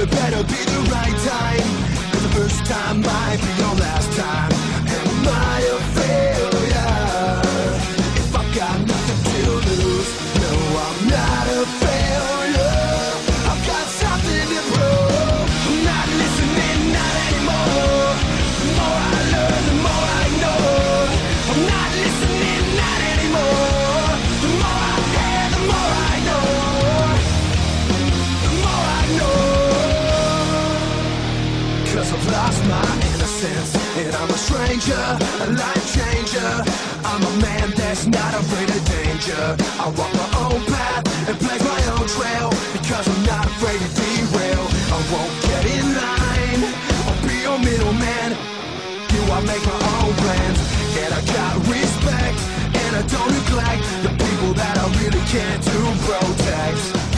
it better be the right time, and the first time might be your last time. Am I a failure if I've got nothing to lose? No, I'm not a failure. I've got something to prove. I'm not listening, not anymore. The more I learn, the more I know. I'm not listening, not anymore. The more I hear, the more I know. The more I know. 'Cause I've lost my innocence, and I'm a stranger, a life changer. I'm a man that's not afraid of danger. I walk my own path and blaze my own trail, because I'm not afraid to derail. I won't get in line, I'll be your middleman. I make my own plans, and I got respect, and I don't neglect the people that I really care to protect.